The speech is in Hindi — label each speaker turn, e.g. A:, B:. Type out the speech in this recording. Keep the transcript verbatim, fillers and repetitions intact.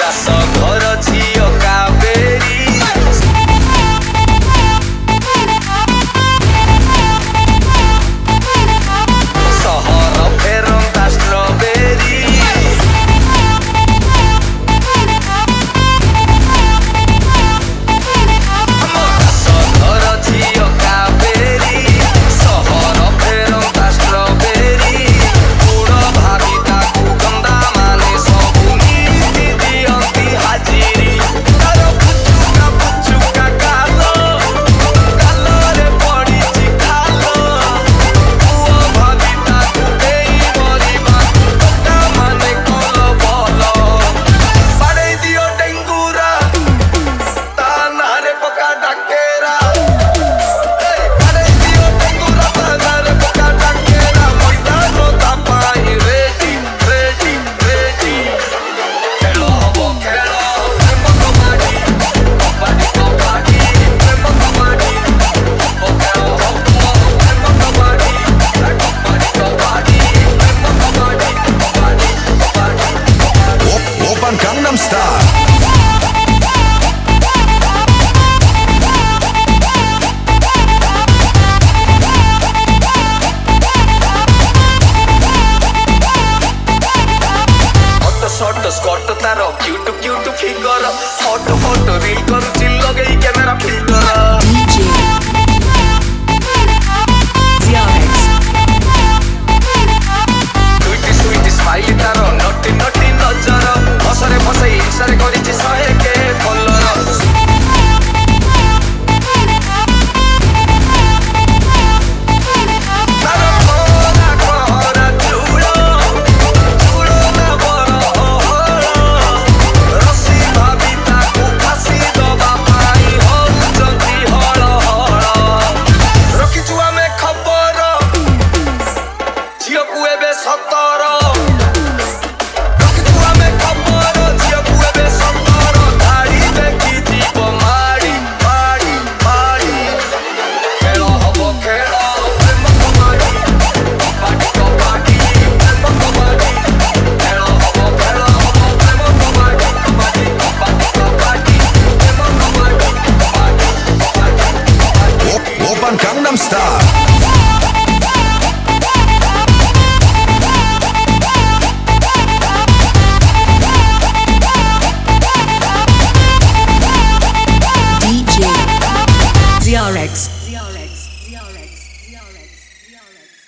A: शॉर्ट स्कॉट तार cute cute figure hot hot reel करूची लगेई camera filter sweet sweet smile तार नटी नटी नजर हसरे फसई इंसारे करिछि सहे के follower
B: Gangnam Style.
C: D J Z R X Z R X Z R X Z R X Z R X